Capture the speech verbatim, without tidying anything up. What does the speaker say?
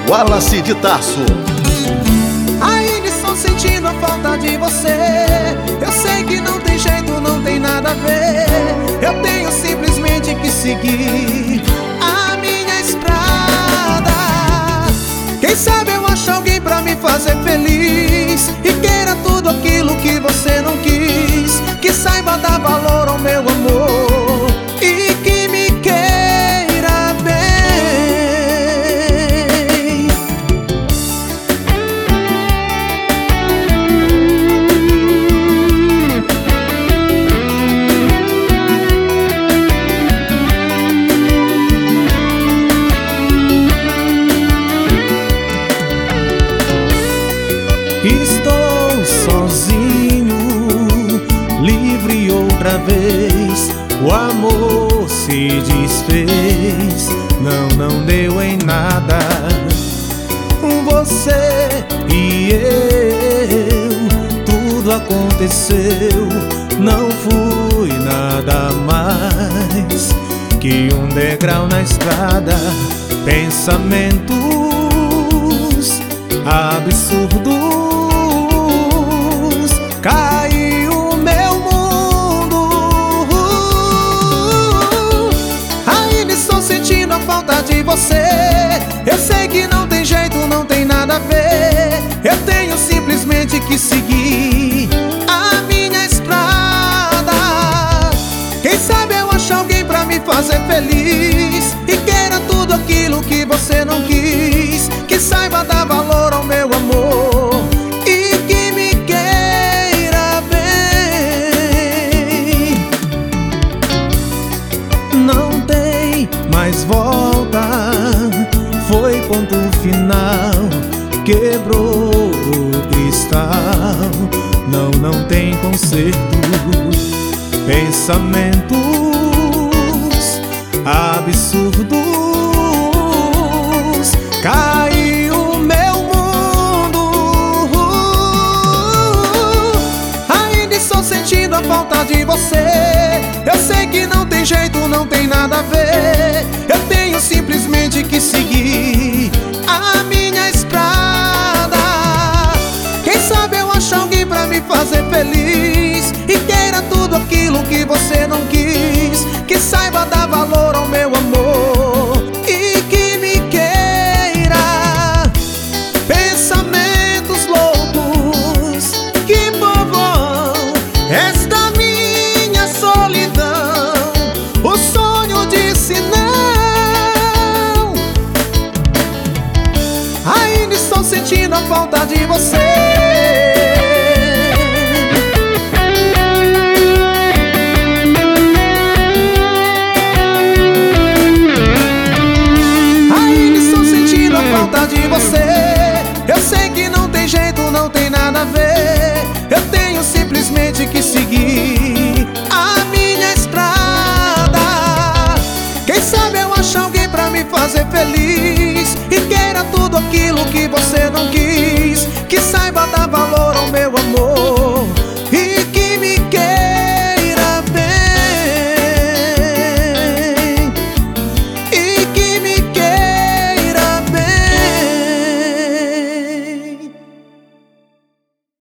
Wallace de Tarso. Ainda estou sentindo a falta de você. Eu sei que não tem jeito, não tem nada a ver. Eu tenho simplesmente que seguir a minha estrada. Quem sabe eu acho alguém pra me fazer feliz e queira tudo aquilo que você não quis. Que saiba dar valor ao meu amor e que me queira bem. Estou sozinho, livre outra vez. O amor se desfez, não, não deu em nada. Você e eu, tudo aconteceu. Não fui nada mais que um degrau na estrada. Pensamentos absurdos, caiu meu mundo. Ainda estou sentindo a falta de você. Eu sei que não tem jeito, não tem nada a ver. Eu tenho simplesmente que seguir a minha estrada. Quem sabe eu acho alguém pra me fazer feliz e queira tudo aquilo que você não quis. Que saiba dar valor ao meu amor e que me queira bem. Não tem mais volta, foi ponto final, quebrou o cristal. Não, não tem conserto. Pensamentos absurdos, caiu meu mundo. Ainda estou sentindo a falta de você. Eu sei que não tem jeito, não tem nada a ver. Eu tenho simplesmente que seguir a minha estrada. Quem sabe eu acho alguém pra me fazer feliz e queira tudo aquilo que você não quis. Que saiba dar valor ao meu amor e que me queira. Pensamentos loucos que povoam esta minha solidão. O sonho disse não. Ainda estou sentindo a falta de você. De você, eu sei que não tem jeito, não tem nada a ver. Eu tenho simplesmente que seguir a minha estrada. Quem sabe eu acho alguém pra me fazer feliz e queira tudo aquilo que você não quis.